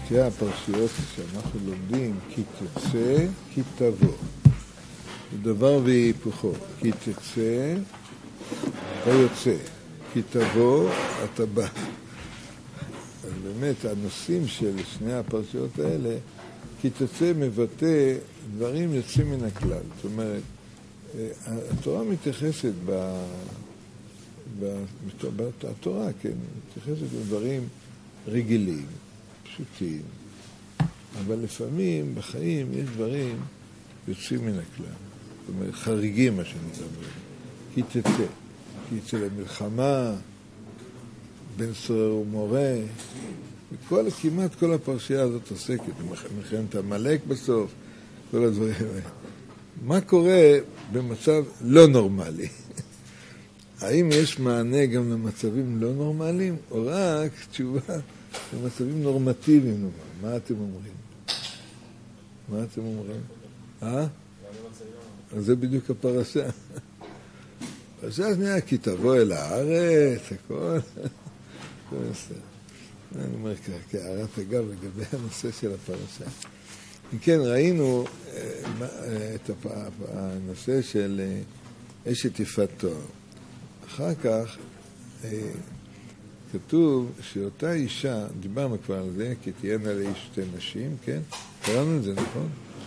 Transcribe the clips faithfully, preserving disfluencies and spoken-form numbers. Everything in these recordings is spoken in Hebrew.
שתי הפרשיות שאנחנו לומדים, כי תצא, כי תבוא. זה דבר והיפוכו. כי תצא, אתה יוצא. כי תבוא, אתה בא. אז באמת, הנושאים של שני הפרשיות האלה, כי תצא מבטא דברים יוצאים מן הכלל. זאת אומרת, התורה מתייחסת ב... בתורה, כן, מתייחסת לדברים רגילים, פשוטים, אבל לפעמים בחיים יש דברים יוצאים מן הכלל. זאת אומרת, חריגים מה שנקרא. כי תצא, כי יצא למלחמה, בן סורר ומורה, וכל, כמעט כל הפרשייה הזאת עוסקת, מלחמת עמלק בסוף, כל הדברים האלה. מה קורה במצב לא נורמלי? האם יש מענה גם למצבים לא נורמליים, או רק תשובה למצבים נורמטיביים נאמר? מה אתם אומרים? מה אתם אומרים? אה? אז זה בדיוק הפרשה. הפרשה השנייה, כי תבוא אל הארץ, הכל. זה בסדר. אני אומר כהערת אגב לגבי הנושא של הפרשה. כן, ראינו את הנושא של אשת יפת תואר. אחר כך כתוב שאותה אישה, דיברנו כבר על זה, כי תהיינה לאיש שתי נשים, כן? קראנו את זה, נכון?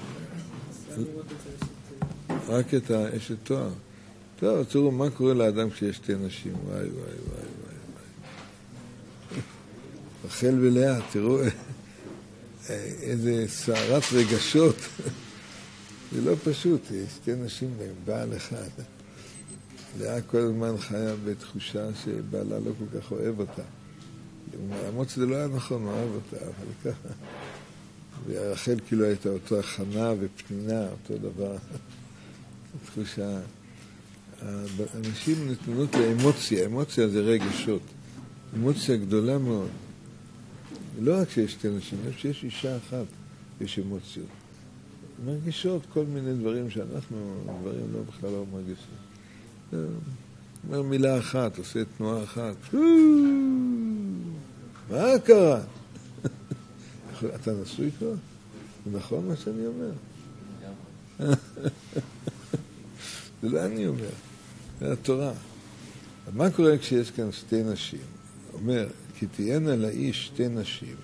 רק את האשת תואר. טוב, תראו מה קורה לאדם כשיש שתי נשים. וואי, וואי, וואי, וואי, וואי. רחל ולאה, תראו איזה סערת רגשות. זה לא פשוט, שתי נשים בעל אחד. לאה כל הזמן חיה בתחושה שבעלה לא כל כך אוהב אותה. למרות שזה לא היה נכון, הוא אוהב אותה, אבל ככה. ורחל כאילו הייתה אותו הכנה ופנינה, אותו דבר. תחושה. אנשים נתנות לאמוציה, אמוציה זה רגשות. אמוציה גדולה מאוד. לא רק שיש שתי נשים, שיש אישה אחת, יש אמוציות. מרגישות כל מיני דברים שאנחנו, דברים לא בכלל לא מרגישים. אומר מילה אחת, עושה תנועה אחת. מה קרה? אתה נשוי כבר? זה נכון מה שאני אומר? זה לא אני אומר, זה התורה. מה קורה כשיש כאן שתי נשים? אומר, כי תהיינה לאיש שתי נשים,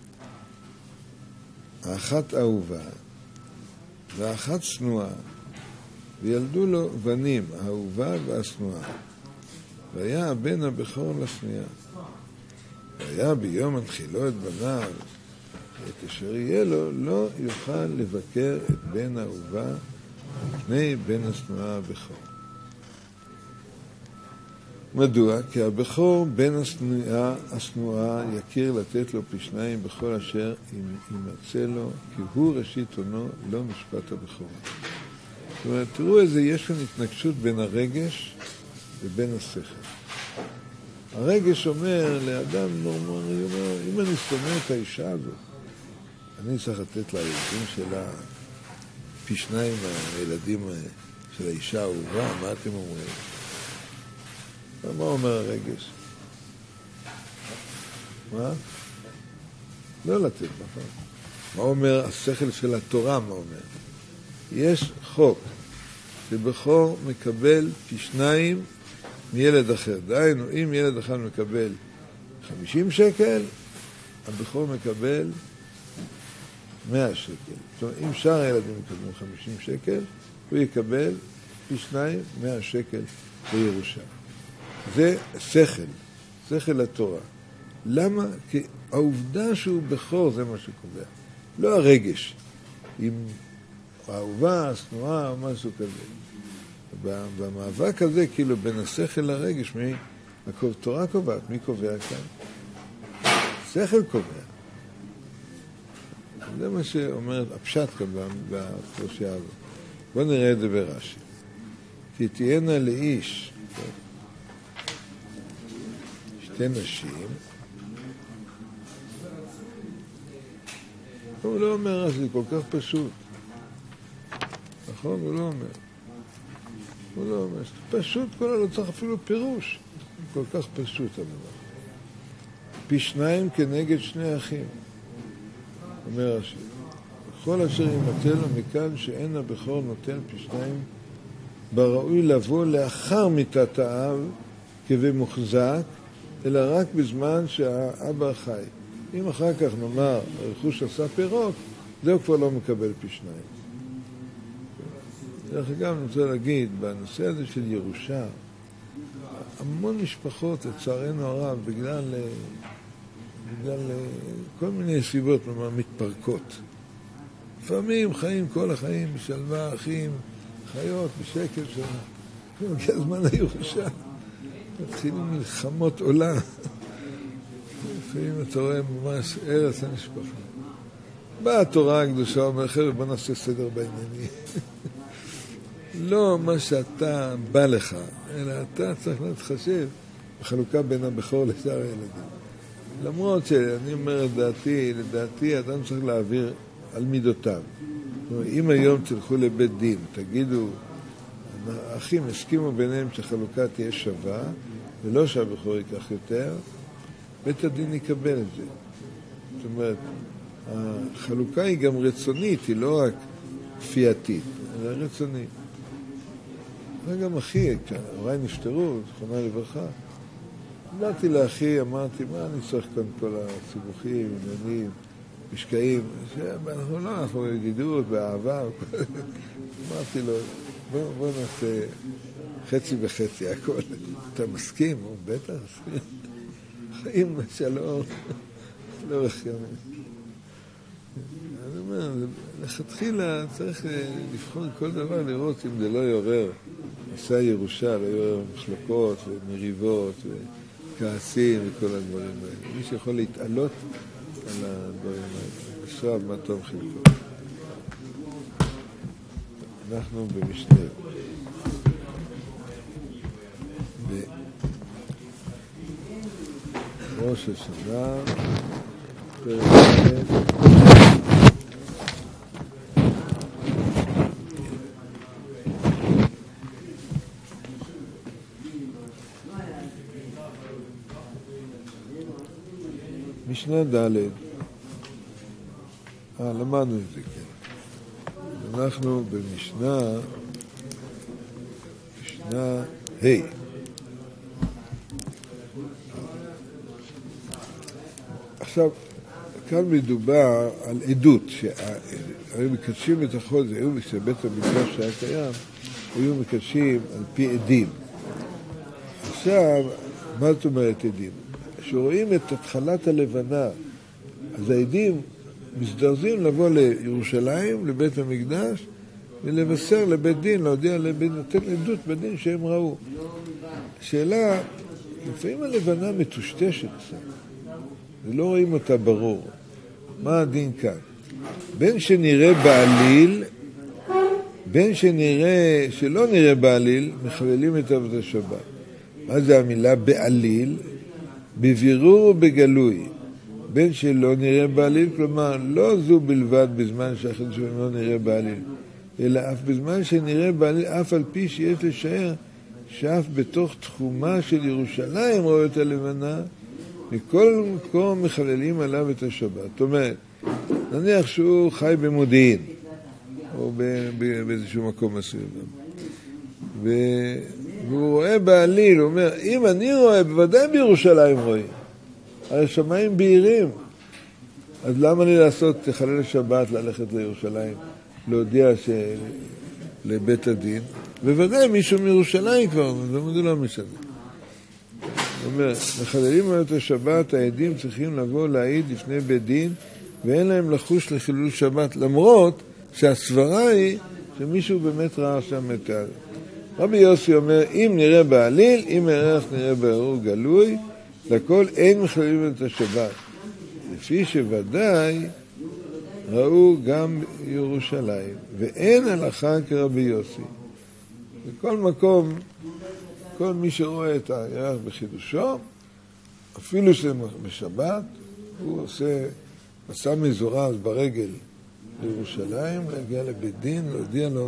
האחת אהובה והאחת שנואה, וילדו לו בנים, האהובה והשנואה. והיה הבן הבכור לשנייה. והיה ביום הנחילו את בניו, ואת אשר יהיה לו, לא יוכל לבקר את בן האהובה מפני בן השנואה הבכור. מדוע? כי הבכור בן השנואה, השנואה יכיר לתת לו פי שניים בכל אשר ימצא לו, כי הוא ראשית הונו, לא משפט הבכורה. זאת אומרת, תראו איזה, יש כאן התנגשות בין הרגש ובין השכל. הרגש אומר לאדם נורמלי, אומר, אם אני שונא את האישה הזאת, אני צריך לתת לילדים שלה פי שניים מהילדים של האישה האהובה, מה אתם אומרים? מה אומר הרגש? מה? לא לתת, נכון. מה אומר השכל של התורה, מה אומר? יש חוק שבכור מקבל פי שניים מילד אחר. דהיינו, אם ילד אחד מקבל חמישים שקל, הבכור מקבל מאה שקל. זאת אומרת, אם שאר הילדים מקבלים חמישים שקל, הוא יקבל פי שניים מאה שקל בירושה. זה שכל, שכל התורה. למה? כי העובדה שהוא בכור זה מה שקובע. לא הרגש. אם האהובה, השנואה או משהו כזה. במאבק הזה, כאילו, בין השכל לרגש, מי, התורה קובעת, מי קובע כאן? שכל קובע. זה מה שאומרת הפשט כאן בפרשייה הזאת. בואו נראה את זה ברש"י. כי תהיינה לאיש שתי נשים, הוא לא אומר, אז זה כל כך פשוט. נכון? הוא לא אומר. הוא לא אומר. פשוט, כל לא צריך אפילו פירוש. כל כך פשוט הדבר. פי שניים כנגד שני אחים. אומר השם, כל אשר ימתן לו מכאן שאין הבכור נותן פי שניים, בראוי לבוא לאחר מיתת האב כבי מוחזק, אלא רק בזמן שהאבא חי. אם אחר כך נאמר, הרכוש עשה פירות, זהו כבר לא מקבל פי שניים. דרך אגב, אני רוצה להגיד, בנושא הזה של ירושה, המון משפחות, לצערנו הרב, בגלל, בגלל כל מיני סיבות, כלומר, מתפרקות. לפעמים חיים כל החיים בשלווה, אחים, חיות, בשקט שלה. מגיע זמן הירושה. מתחילים מלחמות עולם. לפעמים אתה רואה ממש ארץ המשפחה. באה התורה הקדושה, אומר, חבר'ה, בוא נעשה סדר בעניינים. לא מה שאתה בא לך, אלא אתה צריך להתחשב בחלוקה בין הבכור לשאר הילדים. למרות שאני אומר את דעתי, לדעתי אדם צריך להעביר על מידותיו. אם היום תלכו לבית דין, תגידו, האחים הסכימו ביניהם שהחלוקה תהיה שווה, ולא שהבכור ייקח יותר, בית הדין יקבל את זה. זאת אומרת, החלוקה היא גם רצונית, היא לא רק כפייתית, אלא רצונית. וגם אחי, כשהוריי נפטרו, זכרונה לברכה, אמרתי לאחי, אמרתי, מה אני צריך כאן כל הסיבוכים, עניינים, משקעים, אנחנו לא, אנחנו בגידות, באהבה, אמרתי לו, בוא, בוא נעשה חצי וחצי, הכל. אתה מסכים? הוא בטח, חיים בשלום, לאורך ימים. אני אומר, לכתחילה צריך לבחון כל דבר, לראות אם זה לא יעורר, עושה ירושה, לא יעורר מחלוקות ומריבות וכעסים וכל הדברים האלה. מי שיכול להתעלות על הדברים האלה. אשריו מה טוב חלקו. אנחנו במשנה. בראש השנה, פרק משנה ד'. אה, למדנו את זה, כן. אנחנו במשנה, משנה ה'. עכשיו, כאן מדובר על עדות, שהיו מקדשים את החול, זה היו בבית המקדש שהיה קיים, היו מקדשים על פי עדים. עכשיו, מה זאת אומרת עדים? כשרואים את התחלת הלבנה, אז העדים מסדרזים לבוא לירושלים, לבית המקדש, ולבשר לבית דין, להודיע לבית, לתת עדות בדין שהם ראו. שאלה, לפעמים הלבנה מטושטשת קצת, ולא רואים אותה ברור. מה הדין כאן? בין שנראה בעליל, בין שנראה, שלא נראה בעליל, מחללים את עבודת השבת. מה זה המילה בעליל? בבירור ובגלוי. בין שלא נראה בעליל, כלומר, לא זו בלבד בזמן שהחידושים לא נראה בעליל, אלא אף בזמן שנראה בעליל, אף על פי שיש לשער, שאף בתוך תחומה של ירושלים רואה את הלבנה, מכל מקום מחללים עליו את השבת. זאת אומרת, נניח שהוא חי במודיעין, או באיזשהו מקום מסוים. והוא רואה בעליל, הוא אומר, אם אני רואה, בוודאי בירושלים רואים. הרי שמיים בהירים. אז למה לי לעשות, תחלל שבת, ללכת לירושלים, להודיע לבית הדין? בוודאי מישהו מירושלים כבר, זה לא משנה. זאת אומרת, מחללים על את השבת, העדים צריכים לבוא להעיד לפני בית דין, ואין להם לחוש לחילול שבת, למרות שהסברה היא שמישהו באמת ראה שם את ה... רבי יוסי אומר, אם נראה בעליל, אם ערך נראה בערור גלוי, לכל אין מחללים את השבת. לפי שוודאי ראו גם ירושלים, ואין הלכה כרבי יוסי. בכל מקום, כל מי שרואה את הירח בחידושו, אפילו שזה בשבת, הוא עושה מסע מזורז ברגל לירושלים, להגיע לבית דין, להודיע לו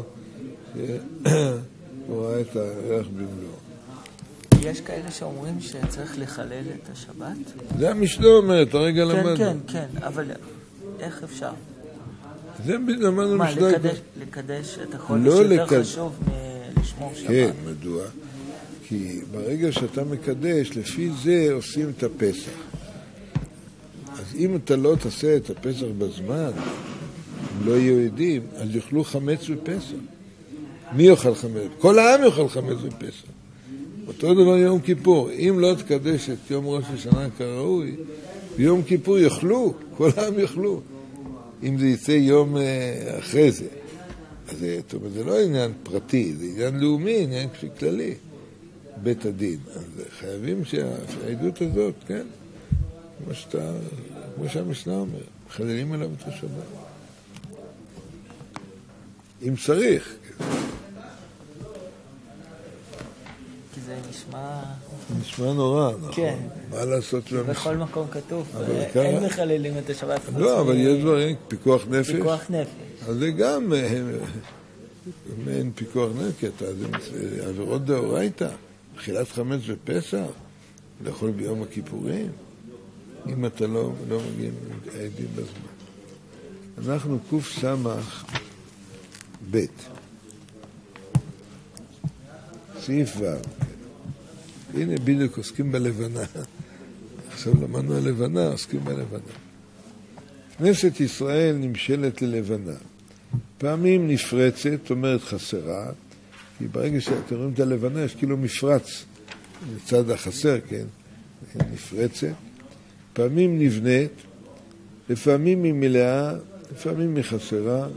שהוא ראה את הירח במלואו. יש כאלה שאומרים שצריך לחלל את השבת? זה המשנה אומרת, הרגע למדנו. כן, כן, כן, אבל איך אפשר? זה למדנו מה, משנה... לקדש, לקדש את החודש לא יותר לקד... חשוב מלשמור שבת? כן, מדוע? כי ברגע שאתה מקדש, לפי זה עושים את הפסח. אז אם אתה לא תעשה את הפסח בזמן, אם לא יהיו עדים, אז יאכלו חמץ בפסח. מי יאכל חמץ? כל העם יאכל חמץ בפסח. אותו דבר יום כיפור. אם לא תקדש את יום ראש השנה כראוי, ביום כיפור יאכלו, כל העם יאכלו. אם זה יצא יום אחרי זה. אז זה, זה לא עניין פרטי, זה עניין לאומי, עניין כללי. בית הדין. אז חייבים שהעדות הזאת, כן? כמו שאתה, כמו שהמשנה אומר, מחללים עליו את השבת. אם צריך. כן. כי זה נשמע... נשמע נורא, נכון? כן. מה לעשות? בכל מקום כתוב, אין אין מחללים את השבת. לא, אבל יש דברים, פיקוח נפש. פיקוח נפש. אז זה גם, אין פיקוח נפש, אז זה עבירות דאורייתא. אכילת חמץ בפסח, לאכול ביום הכיפורים, אם אתה לא, לא מגיע עדים בזמן. אנחנו קוף סמך ב' סעיף ו'. הנה בדיוק עוסקים בלבנה. עכשיו למדנו הלבנה, עוסקים בלבנה. כנסת ישראל נמשלת ללבנה. פעמים נפרצת, זאת אומרת חסרה, כי ברגע שאתם רואים את הלבנה, יש כאילו מפרץ לצד החסר, כן? נפרצת. פעמים נבנית, לפעמים היא מלאה, לפעמים היא חסרה.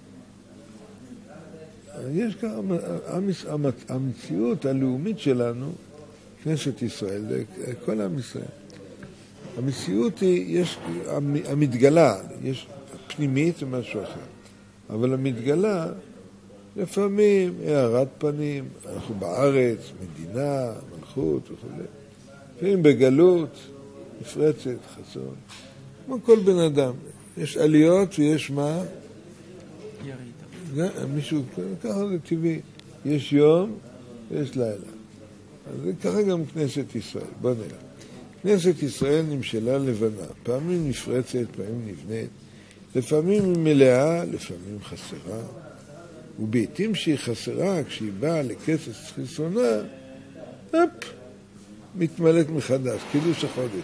יש גם המציאות הלאומית שלנו, כנסת ישראל, כל עם ישראל. המציאות היא, יש, המתגלה, יש פנימית זה משהו אחר. אבל המתגלה, לפעמים הערת פנים, אנחנו בארץ, מדינה, מלכות וכו'. לפעמים בגלות, נפרצת, חסון. כמו כל בן אדם. יש עליות ויש מה? ירידה. מישהו, ככה זה טבעי. יש יום ויש לילה. אז זה ככה גם כנסת ישראל. בוא נראה. כנסת ישראל נמשלה לבנה. פעמים נפרצת, פעמים נבנית. לפעמים היא מלאה, לפעמים חסרה. ובעתים שהיא חסרה, כשהיא באה לכסס חיסונה, אפ, מתמלאת מחדש, קידוש החודש.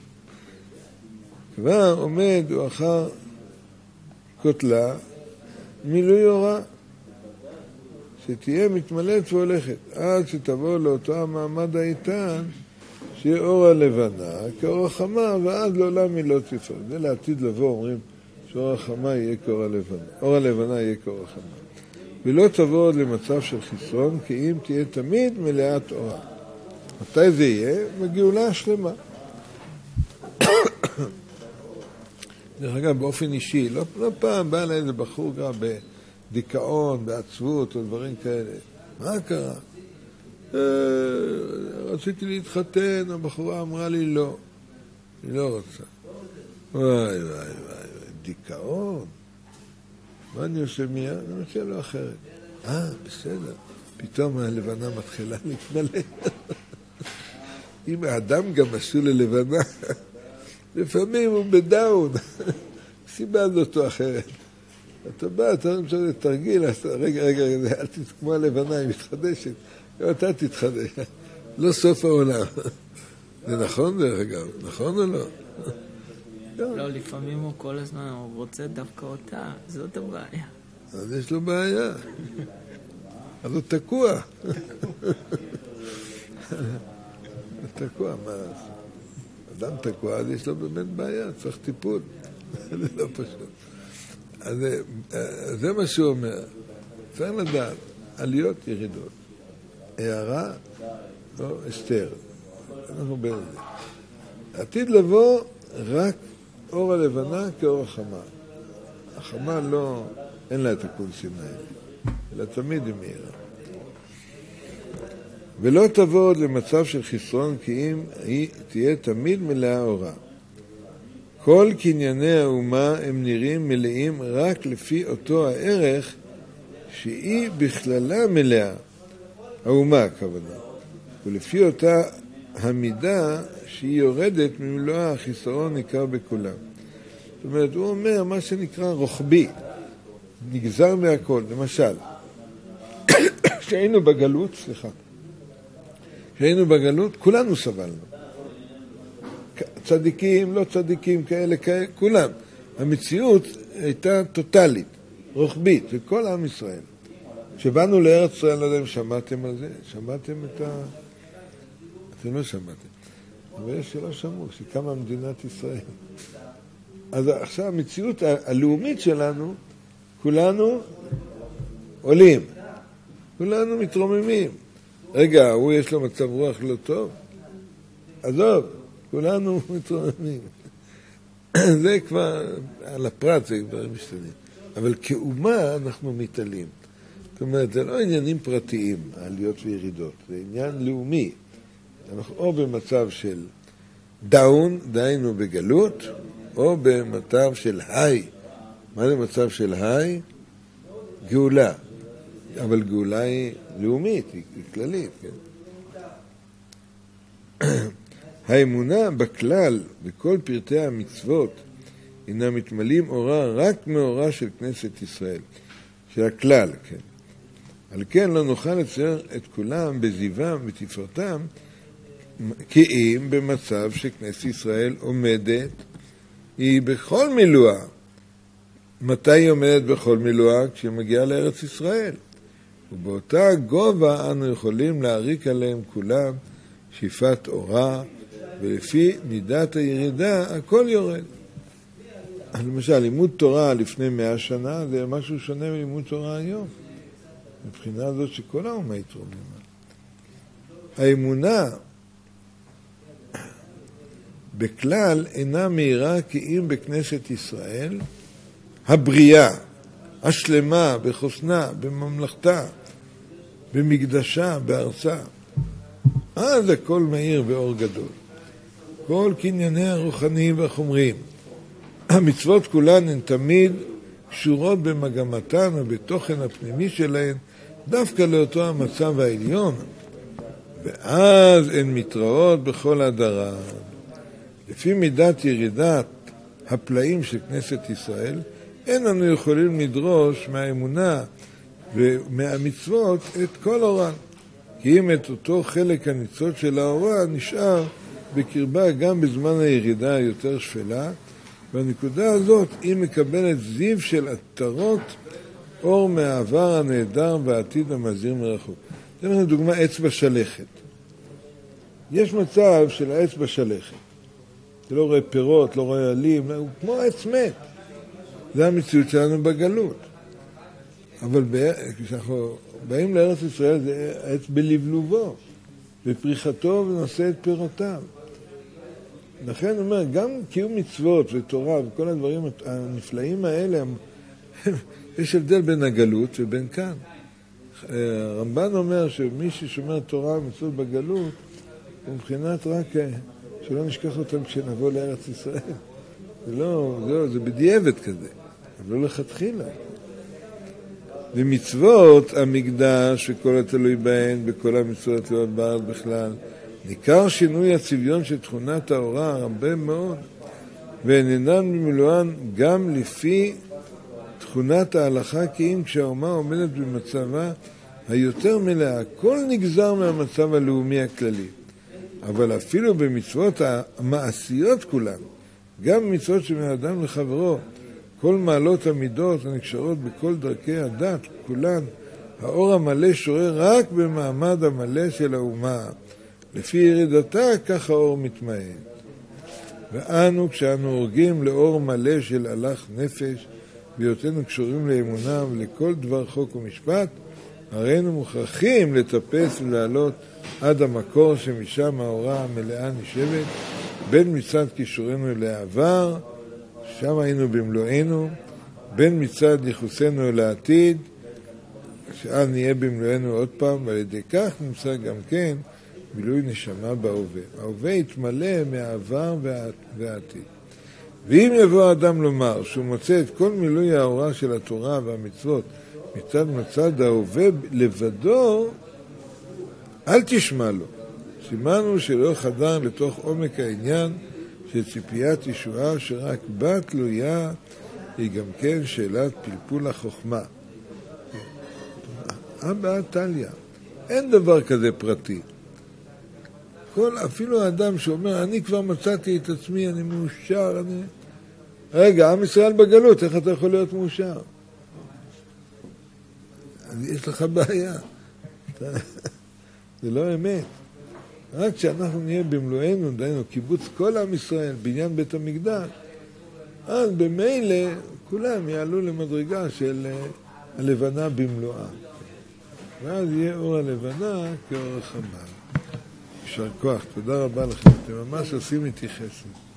כבר עומד הוא אחר כותלה, מילוי אורה, שתהיה מתמלאת והולכת, עד שתבוא לאותו המעמד האיתן, שיהיה אור הלבנה, כאור החמה, ועד לעולם היא לא תפעל. זה לעתיד לבוא, אומרים, שאור החמה יהיה כאור הלבנה, אור הלבנה יהיה כאור החמה. ולא תבוא עוד למצב של חיסרון, כי אם תהיה תמיד מלאת אורה. מתי זה יהיה? בגאולה השלמה. דרך אגב, באופן אישי, לא, לא פעם בא לאיזה בחור גם בדיכאון, בעצבות או דברים כאלה. מה קרה? אה, רציתי להתחתן, הבחורה אמרה לי לא. היא לא רוצה. וואי וואי וואי, דיכאון. מה אני עושה מיד? אני עושה לו אחרת. אה, בסדר. פתאום הלבנה מתחילה להתמלא. אם האדם גם עשו ללבנה, לפעמים הוא בדאון. סיבה זאת או אחרת. אתה בא, אתה רואה שזה תרגיל, רגע, רגע, אל תתקמו הלבנה, היא מתחדשת. אתה תתחדש. לא סוף העולם. זה נכון דרך אגב? נכון או לא? לא, לפעמים הוא כל הזמן, הוא רוצה דווקא אותה, זאת הבעיה. אז יש לו בעיה. אז הוא תקוע. תקוע, מה? אדם תקוע, אז יש לו באמת בעיה, צריך טיפול. זה לא פשוט. אז זה מה שהוא אומר. צריך לדעת, עליות ירידות. הערה, לא, אסתר. אנחנו בין זה. עתיד לבוא רק אור הלבנה כאור החמה. החמה לא, אין לה את הקונסים האלה, אלא תמיד היא מהירה. ולא תבוא עוד למצב של חסרון, כי אם היא תהיה תמיד מלאה אורה. כל קנייני האומה הם נראים מלאים רק לפי אותו הערך שהיא בכללה מלאה. האומה הכוונה. ולפי אותה המידה שהיא יורדת ממלואה, החיסרון ניכר בכולם. זאת אומרת, הוא אומר מה שנקרא רוחבי, נגזר מהכל. למשל, כשהיינו בגלות, סליחה, כשהיינו בגלות, כולנו סבלנו. צדיקים, לא צדיקים, כאלה, כאלה, כולם. המציאות הייתה טוטלית, רוחבית, של כל עם ישראל. כשבאנו לארץ ישראל, לא יודע אם שמעתם על זה, שמעתם את ה... אתם לא שמעתם. אבל יש שלא שמעו, שקמה מדינת ישראל. אז עכשיו המציאות הלאומית שלנו, כולנו עולים, כולנו מתרוממים. רגע, הוא יש לו מצב רוח לא טוב? עזוב, כולנו מתרוממים. זה כבר, על הפרט זה כבר משתנים. אבל כאומה אנחנו מתעלים. זאת אומרת, זה לא עניינים פרטיים, העליות וירידות, זה עניין לאומי. אנחנו או במצב של דאון, דיינו בגלות, או במצב של היי. מה זה מצב של היי? גאולה. אבל גאולה היא לאומית, היא כללית. כן? האמונה בכלל, בכל פרטי המצוות, אינה מתמלאים אורה רק מאורה של כנסת ישראל, של הכלל. כן? על כן לא נוכל לצייר את כולם בזיוום ותפארתם, כי אם במצב שכנסת ישראל עומדת, היא בכל מילואה. מתי היא עומדת בכל מילואה? כשהיא מגיעה לארץ ישראל. ובאותה גובה אנו יכולים להריק עליהם כולם שאיפת אורה, ולפי מידת הירידה הכל יורד. למשל, לימוד תורה לפני מאה שנה זה משהו שונה מלימוד תורה היום. מבחינה הזאת שכל האומה התרוממה. האמונה בכלל אינה מהירה כי אם בכנסת ישראל הבריאה, השלמה, בחוסנה, בממלכתה, במקדשה, בארצה. אז הכל מהיר באור גדול. כל קנייניה הרוחניים והחומריים. המצוות כולן הן תמיד קשורות במגמתן ובתוכן הפנימי שלהן, דווקא לאותו המצב העליון. ואז הן מתראות בכל הדרה. לפי מידת ירידת הפלאים של כנסת ישראל, אין אנו יכולים לדרוש מהאמונה ומהמצוות את כל אורן. כי אם את אותו חלק הניצוץ של האורה נשאר בקרבה גם בזמן הירידה היותר שפלה, בנקודה הזאת היא מקבלת זיו של עטרות אור מהעבר הנהדר והעתיד המזהיר מרחוק. אתן לנו דוגמה, אצבע שלכת. יש מצב של האצבע שלכת. אתה לא רואה פירות, לא רואה עלים, הוא כמו עץ מת. זה המציאות שלנו בגלות. אבל כשאנחנו באים לארץ ישראל, זה עץ בלבלובו, בפריחתו ונושא את פירותיו. לכן הוא אומר, גם קיום מצוות ותורה וכל הדברים הנפלאים האלה, יש הבדל בין הגלות ובין כאן. הרמב"ן אומר שמי ששומר תורה ומצוות בגלות, הוא מבחינת רק שלא נשכח אותם כשנבוא לארץ ישראל. זה לא, זה, לא, זה בדיעבד כזה, אבל לא לכתחילה. ומצוות המקדש וכל התלוי בהן, בכל המצוות התלויות בארץ בכלל, ניכר שינוי הצביון של תכונת האורה הרבה מאוד, והן אינן במילואן גם לפי תכונת ההלכה, כי אם כשהאומה עומדת במצבה היותר מלאה, הכל נגזר מהמצב הלאומי הכללי. אבל אפילו במצוות המעשיות כולן, גם במצוות שמאדם לחברו, כל מעלות המידות הנקשרות בכל דרכי הדת, כולן, האור המלא שורר רק במעמד המלא של האומה. לפי ירידתה, כך האור מתמעט. ואנו, כשאנו הורגים לאור מלא של הלך נפש, בהיותנו קשורים לאמונה ולכל דבר חוק ומשפט, הרינו מוכרחים לטפס ולעלות עד המקור שמשם האורה המלאה נשבת, בין מצד קישורנו לעבר, שם היינו במלואנו, בין מצד ייחוסנו לעתיד, שאז נהיה במלואנו עוד פעם, ועל ידי כך נמצא גם כן מילוי נשמה בהווה. ההווה יתמלא מהעבר והעתיד. ואם יבוא האדם לומר שהוא מוצא את כל מילוי האורה של התורה והמצוות מצד מצד ההווה לבדו, אל תשמע לו. סימנו שלא חדר לתוך עומק העניין שציפיית ישועה שרק בה תלויה היא גם כן שאלת פלפול החוכמה. אבא תליה, אין דבר כזה פרטי. כל, אפילו האדם שאומר, אני כבר מצאתי את עצמי, אני מאושר, אני... רגע, עם ישראל בגלות, איך אתה יכול להיות מאושר? יש לך בעיה. זה לא אמת. רק כשאנחנו נהיה במלואנו, דיינו, קיבוץ כל עם ישראל, בניין בית המקדש, אז במילא כולם יעלו למדרגה של הלבנה במלואה. ואז יהיה אור הלבנה כאור החמה. יישר כוח, תודה רבה לכם. אתם ממש עושים איתי חסד.